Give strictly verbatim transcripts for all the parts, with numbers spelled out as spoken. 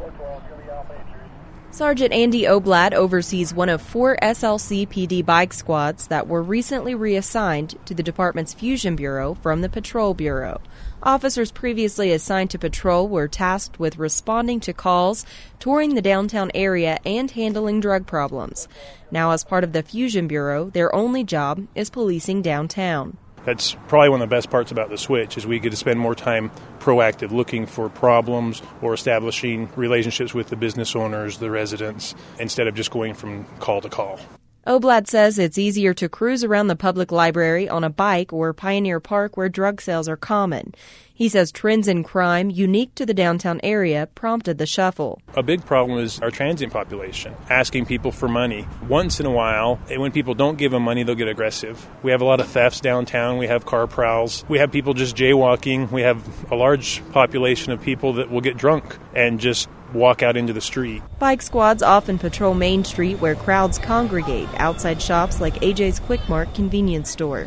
Sergeant Andy Oblad oversees one of four S L C P D bike squads that were recently reassigned to the department's Fusion Bureau from the Patrol Bureau. Officers previously assigned to patrol were tasked with responding to calls, touring the downtown area, and handling drug problems. Now, as part of the Fusion Bureau, their only job is policing downtown. That's probably one of the best parts about the switch is we get to spend more time proactive looking for problems or establishing relationships with the business owners, the residents, instead of just going from call to call. Oblad says it's easier to cruise around the public library on a bike or Pioneer Park where drug sales are common. He says trends in crime unique to the downtown area prompted the shuffle. A big problem is our transient population, asking people for money. Once in a while, and when people don't give them money, they'll get aggressive. We have a lot of thefts downtown. We have car prowls. We have people just jaywalking. We have a large population of people that will get drunk and just walk out into the street. Bike squads often patrol Main Street where crowds congregate outside shops like A J's Quick Mart convenience store.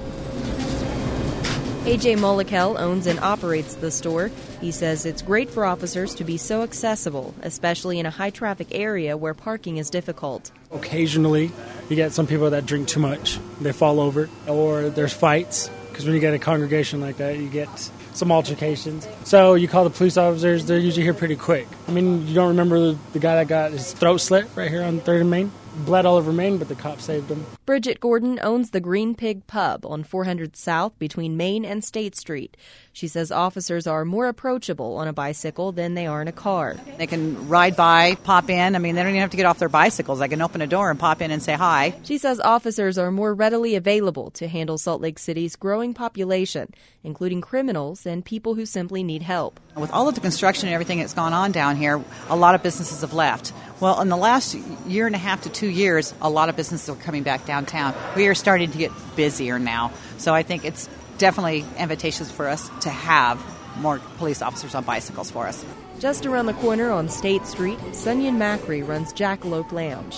A J Mollikel owns and operates the store. He says it's great for officers to be so accessible, especially in a high-traffic area where parking is difficult. Occasionally, you get some people that drink too much. They fall over, or there's fights, because when you get a congregation like that, you get some altercations. So you call the police officers, they're usually here pretty quick. I mean, you don't remember the guy that got his throat slit right here on third and Main? Bled all over Main, but the cops saved him. Bridget Gordon owns the Green Pig Pub on four hundred South between Main and State Street. She says officers are more approachable on a bicycle than they are in a car. They can ride by, pop in. I mean, they don't even have to get off their bicycles. They can open a door and pop in and say hi. She says officers are more readily available to handle Salt Lake City's growing population, including criminals and people who simply need help. With all of the construction and everything that's gone on down here, a lot of businesses have left. Well, in the last year and a half to two years, a lot of businesses are coming back downtown. We are starting to get busier now. So I think it's definitely invitations for us to have more police officers on bicycles for us. Just around the corner on State Street, Sunyan Macri runs Jackalope Lounge.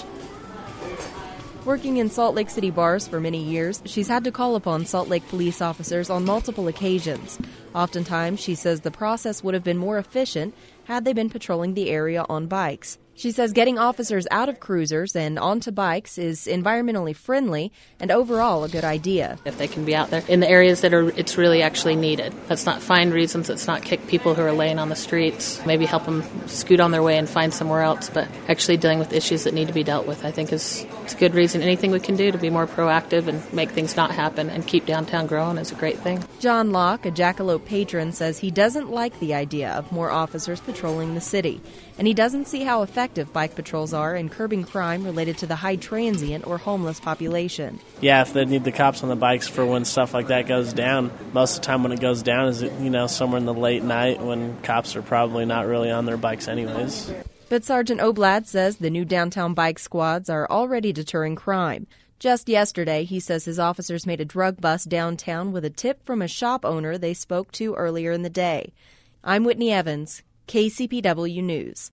Working in Salt Lake City bars for many years, she's had to call upon Salt Lake police officers on multiple occasions. Oftentimes, she says the process would have been more efficient had they been patrolling the area on bikes. She says getting officers out of cruisers and onto bikes is environmentally friendly and overall a good idea. If they can be out there in the areas that are it's really actually needed. Let's not find reasons, let's not kick people who are laying on the streets, maybe help them scoot on their way and find somewhere else, but actually dealing with issues that need to be dealt with, I think is it's a good reason. Anything we can do to be more proactive and make things not happen and keep downtown growing is a great thing. John Locke, a Jackalope patron, says he doesn't like the idea of more officers patrolling the city, and he doesn't see how effective bike patrols are in curbing crime related to the high transient or homeless population. Yeah, if they need the cops on the bikes for when stuff like that goes down, most of the time when it goes down is, you know, somewhere in the late night when cops are probably not really on their bikes anyways. But Sergeant Oblad says the new downtown bike squads are already deterring crime. Just yesterday, he says his officers made a drug bust downtown with a tip from a shop owner they spoke to earlier in the day. I'm Whitney Evans, K C P W News.